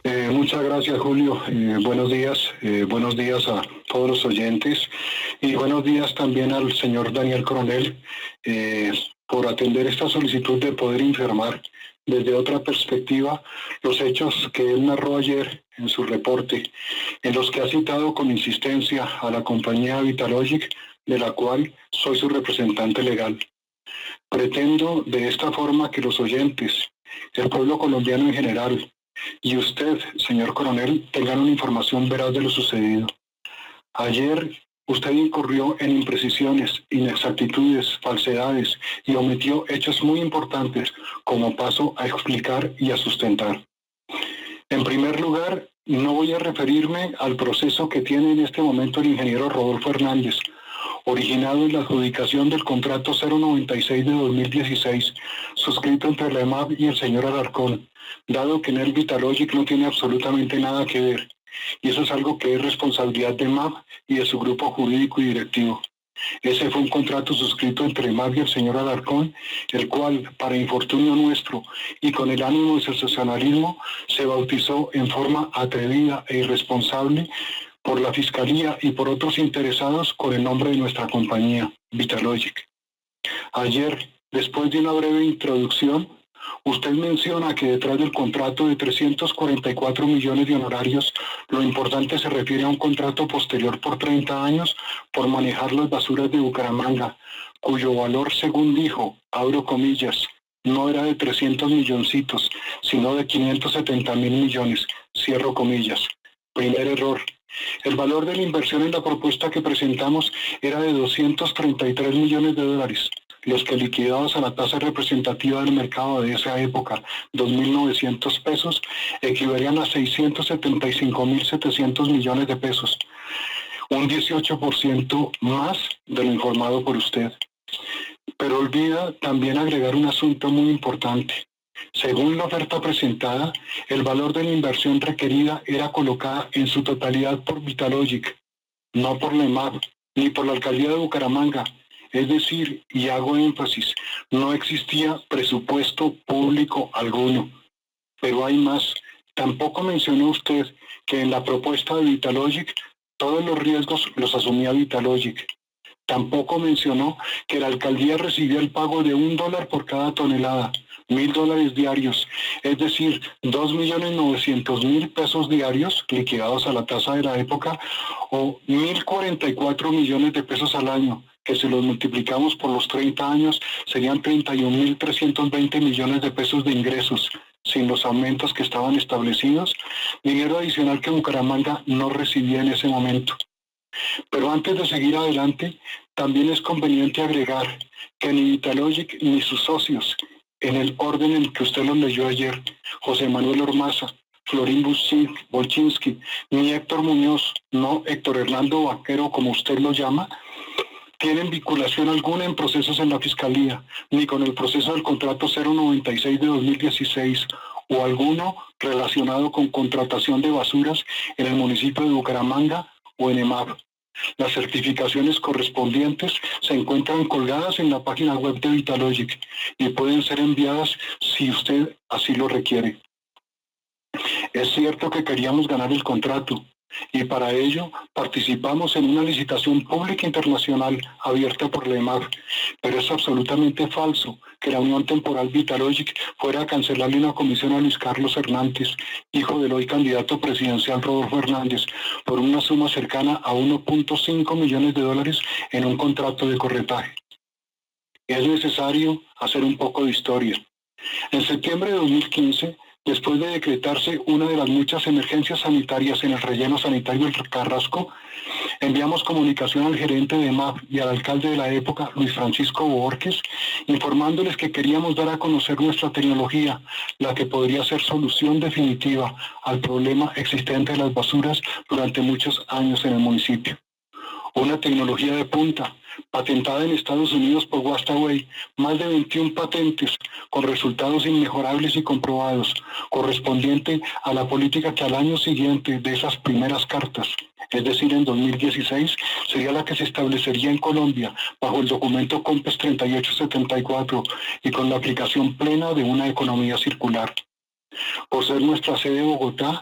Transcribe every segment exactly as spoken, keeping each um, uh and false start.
Eh, muchas gracias, Julio. Eh, buenos días, eh, buenos días a todos los oyentes y buenos días también al señor Daniel Coronel eh, por atender esta solicitud de poder informar desde otra perspectiva los hechos que él narró ayer en su reporte, en los que ha citado con insistencia a la compañía Vitalogic, de la cual soy su representante legal. Pretendo de esta forma que los oyentes, el pueblo colombiano en general, y usted, señor coronel, tengan una información veraz de lo sucedido. Ayer usted incurrió en imprecisiones, inexactitudes, falsedades y omitió hechos muy importantes como paso a explicar y a sustentar. En primer lugar, no voy a referirme al proceso que tiene en este momento el ingeniero Rodolfo Hernández, originado en la adjudicación del contrato cero noventa y seis de dos mil dieciséis, suscrito entre la EMAP y el señor Alarcón, dado que en el Vitalogic no tiene absolutamente nada que ver, y eso es algo que es responsabilidad de EMAP y de su grupo jurídico y directivo. Ese fue un contrato suscrito entre EMAP y el señor Alarcón, el cual, para infortunio nuestro y con el ánimo de sensacionalismo, se bautizó en forma atrevida e irresponsable por la Fiscalía y por otros interesados con el nombre de nuestra compañía, Vitalogic. Ayer, después de una breve introducción, usted menciona que detrás del contrato de trescientos cuarenta y cuatro millones de honorarios, lo importante se refiere a un contrato posterior por treinta años por manejar las basuras de Bucaramanga, cuyo valor, según dijo, abro comillas, no era de trescientos milloncitos, sino de quinientos setenta mil millones, cierro comillas. Primer error. El valor de la inversión en la propuesta que presentamos era de doscientos treinta y tres millones de dólares, los que liquidados a la tasa representativa del mercado de esa época, dos mil novecientos pesos, equivalían a seiscientos setenta y cinco mil setecientos millones de pesos, un dieciocho por ciento más de lo informado por usted. Pero olvida también agregar un asunto muy importante. Según la oferta presentada, el valor de la inversión requerida era colocada en su totalidad por Vitalogic, no por la EMAP, ni por la alcaldía de Bucaramanga. Es decir, y hago énfasis, no existía presupuesto público alguno. Pero hay más. Tampoco mencionó usted que en la propuesta de Vitalogic todos los riesgos los asumía Vitalogic. Tampoco mencionó que la alcaldía recibía el pago de un dólar por cada tonelada, mil dólares diarios, es decir, dos millones novecientos mil pesos diarios liquidados a la tasa de la época, o mil cuarenta y cuatro millones de pesos al año, que si los multiplicamos por los treinta años serían treinta y un mil trescientos veinte millones de pesos de ingresos, sin los aumentos que estaban establecidos, dinero adicional que Bucaramanga no recibía en ese momento. Pero antes de seguir adelante, también es conveniente agregar que ni Vitalogic ni sus socios, en el orden en que usted los leyó ayer, José Manuel Ormaza, Florín Bolchinski, ni Héctor Muñoz, no Héctor Hernando Vaquero, como usted lo llama, tienen vinculación alguna en procesos en la Fiscalía, ni con el proceso del contrato cero noventa y seis de dos mil dieciséis, o alguno relacionado con contratación de basuras en el municipio de Bucaramanga o en EMAP. Las certificaciones correspondientes se encuentran colgadas en la página web de Vitalogic y pueden ser enviadas si usted así lo requiere. Es cierto que queríamos ganar el contrato y para ello participamos en una licitación pública internacional abierta por la EMAP, pero es absolutamente falso que la Unión Temporal Vitalogic fuera a cancelarle una comisión a Luis Carlos Hernández, hijo del hoy candidato presidencial Rodolfo Hernández, por una suma cercana a uno punto cinco millones de dólares en un contrato de corretaje. Es necesario hacer un poco de historia. En septiembre de dos mil quince, después de decretarse una de las muchas emergencias sanitarias en el relleno sanitario del Carrasco, enviamos comunicación al gerente de EMAP y al alcalde de la época, Luis Francisco Borges, informándoles que queríamos dar a conocer nuestra tecnología, la que podría ser solución definitiva al problema existente de las basuras durante muchos años en el municipio. Una tecnología de punta, patentada en Estados Unidos por Wastaway, más de veintiuna patentes con resultados inmejorables y comprobados, correspondiente a la política que al año siguiente de esas primeras cartas, es decir, en dos mil dieciséis, sería la que se establecería en Colombia bajo el documento COMPES treinta y ocho setenta y cuatro y con la aplicación plena de una economía circular. Por ser nuestra sede Bogotá,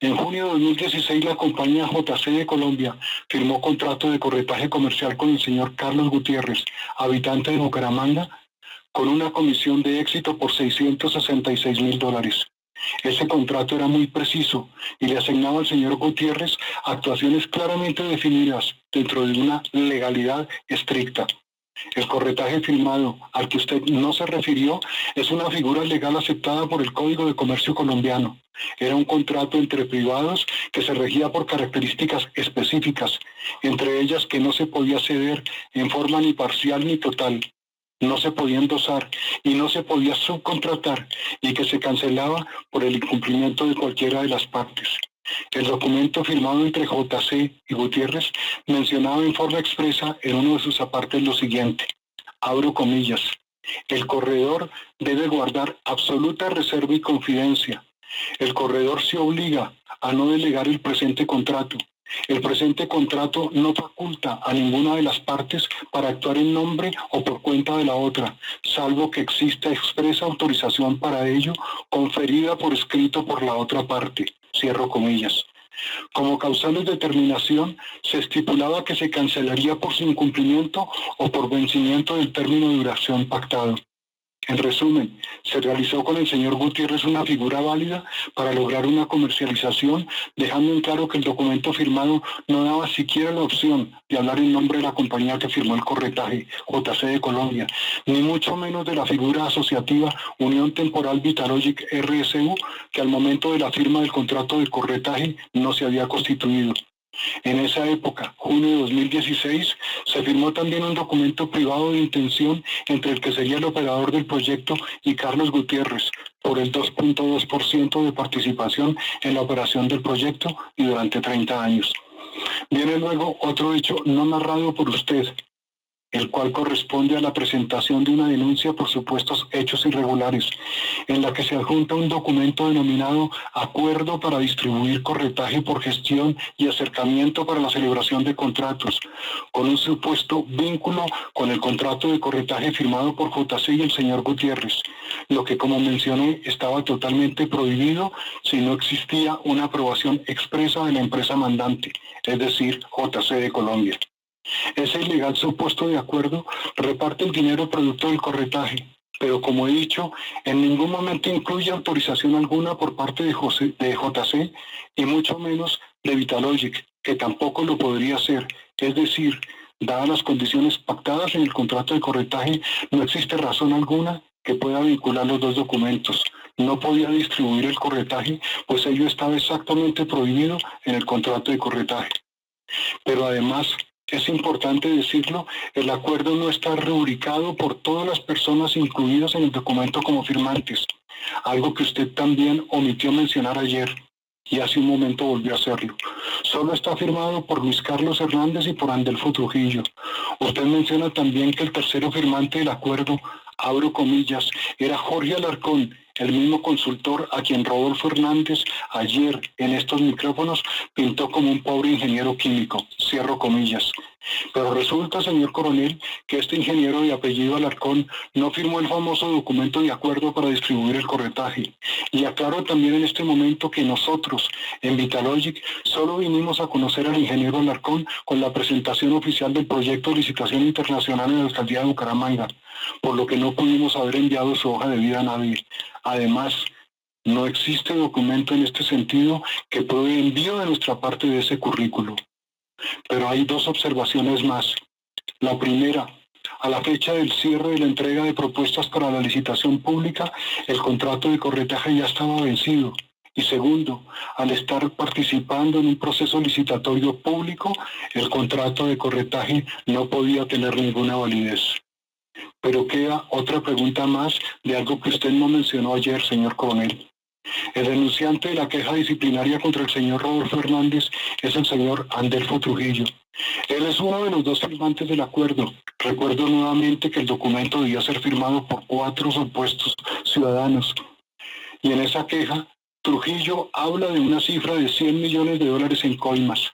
En junio de dos mil dieciséis, la compañía J C de Colombia firmó contrato de corretaje comercial con el señor Carlos Gutiérrez, habitante de Bucaramanga, con una comisión de éxito por seiscientos sesenta y seis mil dólares. Ese contrato era muy preciso y le asignaba al señor Gutiérrez actuaciones claramente definidas dentro de una legalidad estricta. El corretaje firmado al que usted no se refirió es una figura legal aceptada por el Código de Comercio colombiano. Era un contrato entre privados que se regía por características específicas, entre ellas que no se podía ceder en forma ni parcial ni total, no se podía endosar y no se podía subcontratar, y que se cancelaba por el incumplimiento de cualquiera de las partes. El documento firmado entre J C y Gutiérrez mencionaba en forma expresa en uno de sus apartes lo siguiente, abro comillas, el corredor debe guardar absoluta reserva y confidencia. El corredor se obliga a no delegar el presente contrato. El presente contrato no faculta a ninguna de las partes para actuar en nombre o por cuenta de la otra, salvo que exista expresa autorización para ello conferida por escrito por la otra parte. Cierro comillas. Como causales de terminación, se estipulaba que se cancelaría por su incumplimiento o por vencimiento del término de duración pactado. En resumen, se realizó con el señor Gutiérrez una figura válida para lograr una comercialización, dejando en claro que el documento firmado no daba siquiera la opción de hablar en nombre de la compañía que firmó el corretaje, J C de Colombia, ni mucho menos de la figura asociativa Unión Temporal Vitalogic R S U, que al momento de la firma del contrato de corretaje no se había constituido. En esa época, junio de dos mil dieciséis, se firmó también un documento privado de intención entre el que sería el operador del proyecto y Carlos Gutiérrez, por el dos punto dos por ciento de participación en la operación del proyecto y durante treinta años. Viene luego otro hecho no narrado por usted, el cual corresponde a la presentación de una denuncia por supuestos hechos irregulares, en la que se adjunta un documento denominado Acuerdo para distribuir corretaje por gestión y acercamiento para la celebración de contratos, con un supuesto vínculo con el contrato de corretaje firmado por J C y el señor Gutiérrez, lo que, como mencioné, estaba totalmente prohibido si no existía una aprobación expresa de la empresa mandante, es decir, J C de Colombia. Ese ilegal supuesto de acuerdo reparte el dinero producto del corretaje, pero como he dicho, en ningún momento incluye autorización alguna por parte de, José, de J C y mucho menos de Vitalogic, que tampoco lo podría hacer. Es decir, dadas las condiciones pactadas en el contrato de corretaje, no existe razón alguna que pueda vincular los dos documentos. No podía distribuir el corretaje, pues ello estaba exactamente prohibido en el contrato de corretaje. Pero además, es importante decirlo, el acuerdo no está rubricado por todas las personas incluidas en el documento como firmantes, algo que usted también omitió mencionar ayer y hace un momento volvió a hacerlo. Solo está firmado por Luis Carlos Hernández y por Andelfo Trujillo. Usted menciona también que el tercero firmante del acuerdo, abro comillas, era Jorge Alarcón, el mismo consultor a quien Rodolfo Hernández ayer en estos micrófonos pintó como un pobre ingeniero químico, cierro comillas. Pero resulta, señor coronel, que este ingeniero de apellido Alarcón no firmó el famoso documento de acuerdo para distribuir el corretaje. Y aclaro también en este momento que nosotros, en Vitalogic, solo vinimos a conocer al ingeniero Alarcón con la presentación oficial del proyecto de licitación internacional en la alcaldía de Bucaramanga, por lo que no pudimos haber enviado su hoja de vida a nadie. Además, no existe documento en este sentido que pruebe envío de nuestra parte de ese currículo. Pero hay dos observaciones más. La primera, a la fecha del cierre de la entrega de propuestas para la licitación pública, el contrato de corretaje ya estaba vencido. Y segundo, al estar participando en un proceso licitatorio público, el contrato de corretaje no podía tener ninguna validez. Pero queda otra pregunta más de algo que usted no mencionó ayer, señor coronel. El denunciante de la queja disciplinaria contra el señor Rodolfo Hernández es el señor Andelfo Trujillo. Él es uno de los dos firmantes del acuerdo. Recuerdo nuevamente que el documento debía ser firmado por cuatro supuestos ciudadanos. Y en esa queja, Trujillo habla de una cifra de cien millones de dólares en coimas.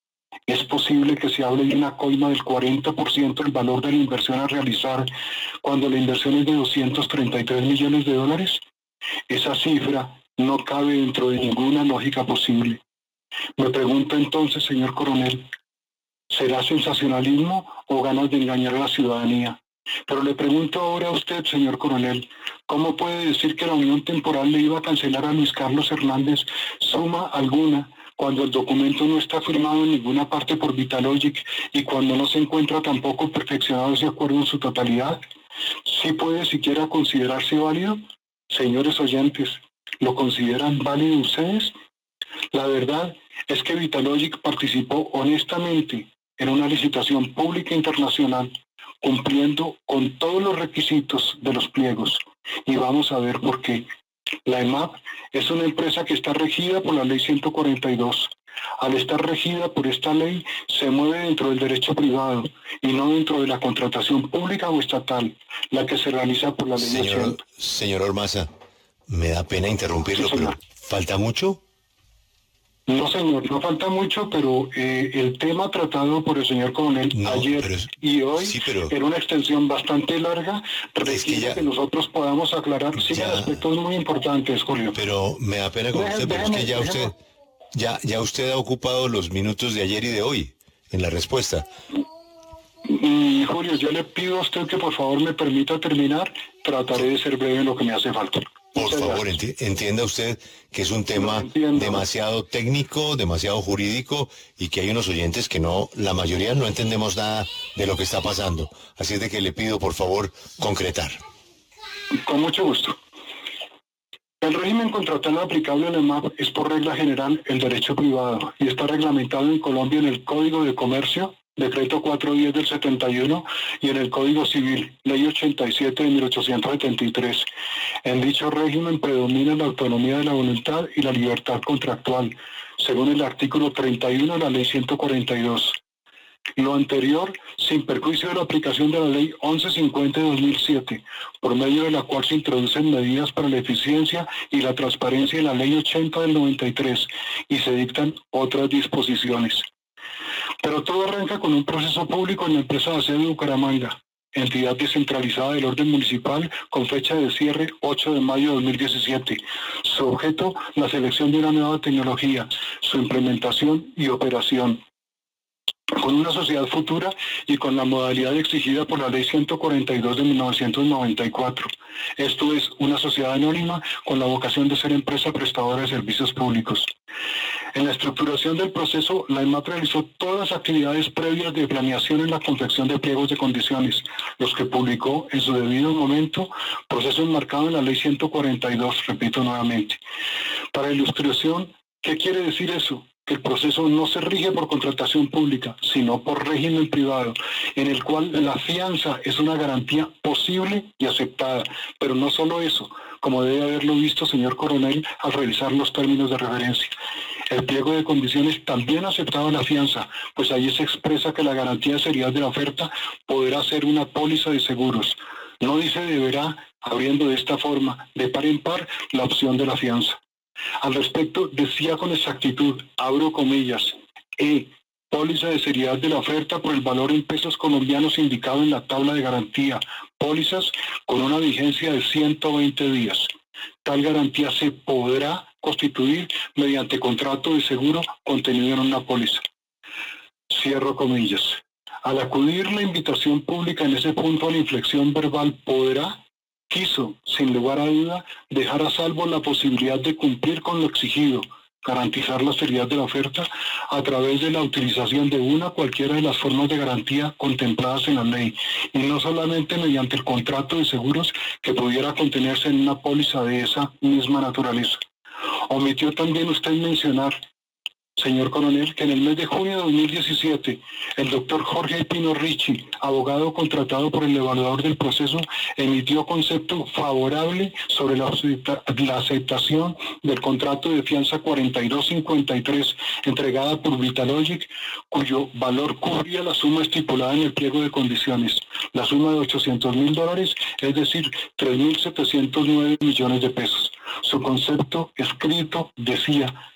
¿Es posible que se hable de una coima del cuarenta por ciento del valor de la inversión a realizar cuando la inversión es de doscientos treinta y tres millones de dólares? Esa cifra no cabe dentro de ninguna lógica posible. Me pregunto entonces, señor coronel, ¿será sensacionalismo o ganas de engañar a la ciudadanía? Pero le pregunto ahora a usted, señor coronel, ¿cómo puede decir que la unión temporal le iba a cancelar a Luis Carlos Hernández suma alguna cuando el documento no está firmado en ninguna parte por Vitalogic y cuando no se encuentra tampoco perfeccionado ese acuerdo en su totalidad? ¿Sí puede siquiera considerarse válido? Señores oyentes, ¿lo consideran válido ustedes? La verdad es que Vitalogic participó honestamente en una licitación pública internacional, cumpliendo con todos los requisitos de los pliegos. Y vamos a ver por qué. La E M A P es una empresa que está regida por la ley ciento cuarenta y dos. Al estar regida por esta ley, se mueve dentro del derecho privado y no dentro de la contratación pública o estatal, la que se realiza por la ley Señor, ochenta. señor Ormaza, me da pena interrumpirlo, Sí, pero ¿falta mucho? No, señor, no falta mucho, pero eh, el tema tratado por el señor coronel No, ayer pero es- y hoy sí, pero era una extensión bastante larga, requiere es que ya, que nosotros podamos aclarar, siguen ya, aspectos muy importantes, Julio. pero me da pena con Déjeme, usted, pero es que déjeme, ya usted, déjeme. ya, ya usted ha ocupado los minutos de ayer y de hoy en la respuesta. Y Julio, yo le pido a usted que por favor me permita terminar, trataré de ser breve en lo que me hace falta. Por Muchas favor, gracias. enti- entienda usted que es un tema entiendo. demasiado técnico, demasiado jurídico y que hay unos oyentes que no, la mayoría no entendemos nada de lo que está pasando. Así es de que le pido, por favor, concretar. Con mucho gusto. El régimen contratal aplicable en la E M A P es por regla general el derecho privado y está reglamentado en Colombia en el Código de Comercio, Decreto cuatrocientos diez del setenta y uno, y en el Código Civil, Ley ochenta y siete de mil ochocientos setenta y tres. En dicho régimen predomina la autonomía de la voluntad y la libertad contractual, según el artículo treinta y uno de la Ley ciento cuarenta y dos. Lo anterior, sin perjuicio de la aplicación de la Ley once cincuenta de dos mil siete, por medio de la cual se introducen medidas para la eficiencia y la transparencia de la Ley ochenta del noventa y tres y se dictan otras disposiciones. Pero todo arranca con un proceso público en la empresa de Aseo de Bucaramanga, entidad descentralizada del orden municipal con fecha de cierre ocho de mayo de dos mil diecisiete. Su objeto, la selección de una nueva tecnología, su implementación y operación. Con una sociedad futura y con la modalidad exigida por la Ley ciento cuarenta y dos de mil novecientos noventa y cuatro. Esto es una sociedad anónima con la vocación de ser empresa prestadora de servicios públicos. En la estructuración del proceso, la E M A P realizó todas las actividades previas de planeación en la confección de pliegos de condiciones, los que publicó en su debido momento, proceso enmarcado en la Ley ciento cuarenta y dos, repito nuevamente. Para ilustración, ¿qué quiere decir eso? Que el proceso no se rige por contratación pública, sino por régimen privado, en el cual la fianza es una garantía posible y aceptada. Pero no solo eso, como debe haberlo visto, señor coronel, al revisar los términos de referencia. El pliego de condiciones también aceptaba la fianza, pues allí se expresa que la garantía de seriedad de la oferta podrá ser una póliza de seguros. No dice deberá, abriendo de esta forma, de par en par, la opción de la fianza. Al respecto, decía con exactitud, abro comillas, E, póliza de seriedad de la oferta por el valor en pesos colombianos indicado en la tabla de garantía, pólizas con una vigencia de ciento veinte días. Tal garantía se podrá constituir mediante contrato de seguro contenido en una póliza. Cierro comillas. Al acudir la invitación pública en ese punto a la inflexión verbal, podrá, quiso, sin lugar a duda, dejar a salvo la posibilidad de cumplir con lo exigido, garantizar la seriedad de la oferta a través de la utilización de una o cualquiera de las formas de garantía contempladas en la ley, y no solamente mediante el contrato de seguros que pudiera contenerse en una póliza de esa misma naturaleza. Omitió también usted mencionar, señor coronel, que en el mes de junio de dos mil diecisiete, el doctor Jorge Pino Ricci, abogado contratado por el evaluador del proceso, emitió concepto favorable sobre la, la aceptación del contrato de fianza cuarenta y dos cincuenta y tres entregada por Vitalogic, cuyo valor cubría la suma estipulada en el pliego de condiciones, la suma de ochocientos mil dólares, es decir, tres mil setecientos nueve millones de pesos. Su concepto escrito decía: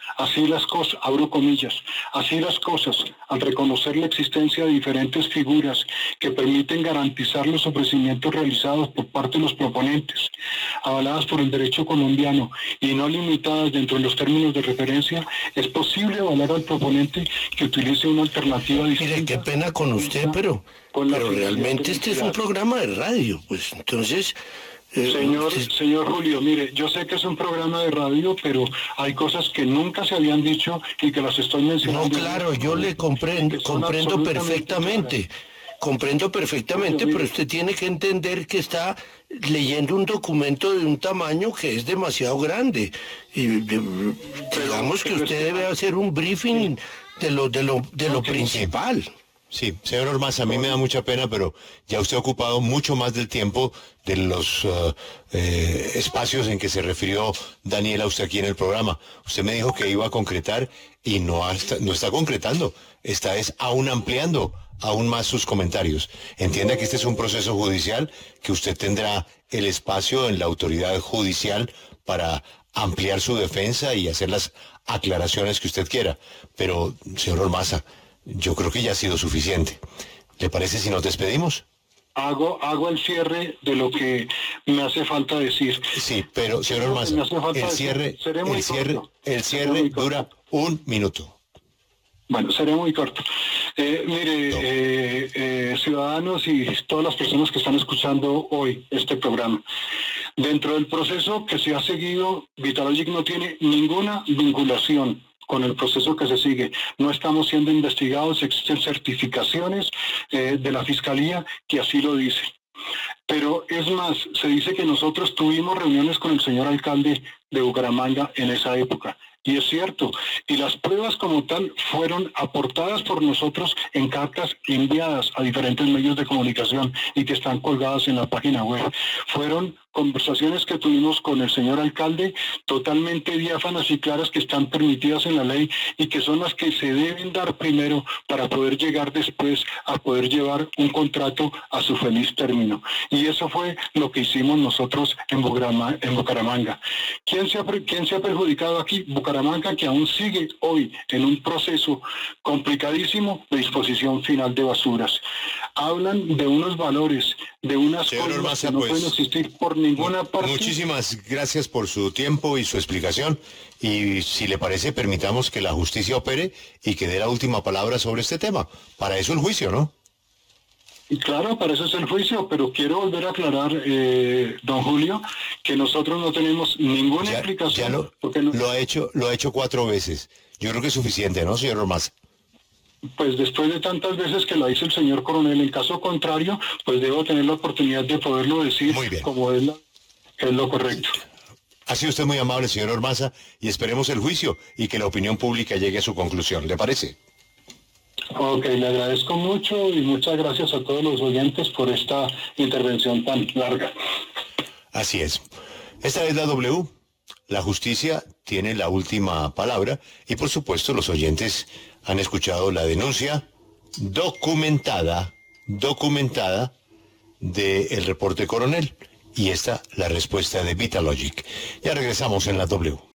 Así las cosas, abro comillas, así las cosas, al reconocer la existencia de diferentes figuras que permiten garantizar los ofrecimientos realizados por parte de los proponentes, avaladas por el derecho colombiano y no limitadas dentro de los términos de referencia, es posible avalar al proponente que utilice una alternativa distinta. Mire, qué pena con usted, pero, pero realmente este es un programa de radio, pues entonces... Eh, señor, señor Julio, mire, yo sé que es un programa de radio, pero hay cosas que nunca se habían dicho y que las estoy mencionando. No, claro, yo le comprendo, comprendo perfectamente, comprendo perfectamente, pero usted tiene que entender que está leyendo un documento de un tamaño que es demasiado grande. Y de, digamos que usted debe hacer un briefing de lo, de lo, de lo principal. Sí, señor Ormaza, a mí me da mucha pena, pero ya usted ha ocupado mucho más del tiempo de los uh, eh, espacios en que se refirió Daniel a usted aquí en el programa. Usted me dijo que iba a concretar y no, hasta, no está concretando, está es aún ampliando aún más sus comentarios. Entienda que este es un proceso judicial, que usted tendrá el espacio en la autoridad judicial para ampliar su defensa y hacer las aclaraciones que usted quiera. Pero, señor Ormaza, yo creo que ya ha sido suficiente. ¿Le parece si nos despedimos? Hago, hago el cierre de lo que me hace falta decir. Sí, pero señor Ormaza, el cierre, el cierre, el cierre dura un minuto. Bueno, seré muy corto. Eh, mire, no. eh, eh, ciudadanos y todas las personas que están escuchando hoy este programa, dentro del proceso que se ha seguido, Vitalogic no tiene ninguna vinculación con el proceso que se sigue. No estamos siendo investigados, existen certificaciones eh, de la Fiscalía que así lo dicen. Pero es más, se dice que nosotros tuvimos reuniones con el señor alcalde de Bucaramanga en esa época. Y es cierto, y las pruebas como tal fueron aportadas por nosotros en cartas enviadas a diferentes medios de comunicación y que están colgadas en la página web. Fueron conversaciones que tuvimos con el señor alcalde totalmente diáfanas y claras que están permitidas en la ley y que son las que se deben dar primero para poder llegar después a poder llevar un contrato a su feliz término. Y eso fue lo que hicimos nosotros en Bucaramanga. En Bucaramanga. ¿Quién se ha, quién se ha perjudicado aquí? Bucaramanga, que aún sigue hoy en un proceso complicadísimo de disposición final de basuras. Hablan de unos valores, de unas señor cosas Ormaza, que no pues, pueden existir por ninguna parte. Muchísimas gracias por su tiempo y su explicación. Y si le parece, permitamos que la justicia opere y que dé la última palabra sobre este tema. Para eso el juicio, ¿no? Y claro, para eso es el juicio, pero quiero volver a aclarar, eh, don Julio, que nosotros no tenemos ninguna ya, explicación. Ya lo, porque no, lo ha hecho, lo ha hecho cuatro veces. Yo creo que es suficiente, ¿no, señor Ormaza? Pues después de tantas veces que lo dice el señor coronel, en caso contrario, pues debo tener la oportunidad de poderlo decir como es, la, es lo correcto. Ha sido usted muy amable, señor Ormaza, y esperemos el juicio y que la opinión pública llegue a su conclusión. ¿Le parece? Ok, le agradezco mucho y muchas gracias a todos los oyentes por esta intervención tan larga. Así es. Esta es la W. La justicia tiene la última palabra y, por supuesto, los oyentes han escuchado la denuncia documentada, documentada del reporte coronel y esta la respuesta de Vitalogic. Ya regresamos en la W.